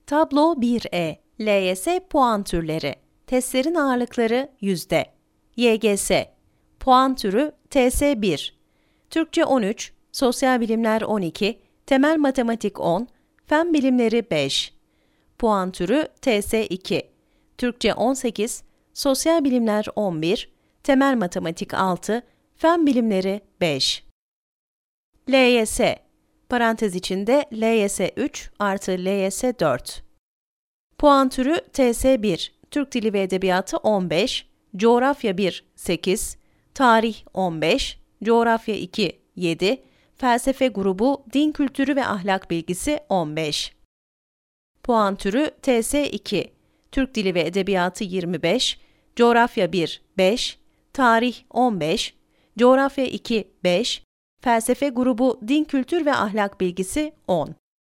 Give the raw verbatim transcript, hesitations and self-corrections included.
Tablo bir E, L Y S puan türleri, testlerin ağırlıkları yüzde, Y G S, puan türü T S bir, Türkçe on üç, Sosyal Bilimler on iki, Temel Matematik on, Fen Bilimleri beş, puan türü T S iki, Türkçe on sekiz, Sosyal Bilimler on bir, Temel Matematik altı, Fen Bilimleri beş. L Y S, parantez içinde L Y S üç artı L Y S dört. Puan türü T S bir, Türk Dili ve Edebiyatı on beş, Coğrafya bir sekiz, Tarih on beş, Coğrafya iki yedi, Felsefe grubu Din Kültürü ve Ahlak Bilgisi on beş. Puan türü T S iki, Türk Dili ve Edebiyatı yirmi beş, Coğrafya bir beş, Tarih on beş, Coğrafya iki beş, Felsefe grubu Din Kültür ve Ahlak Bilgisi on.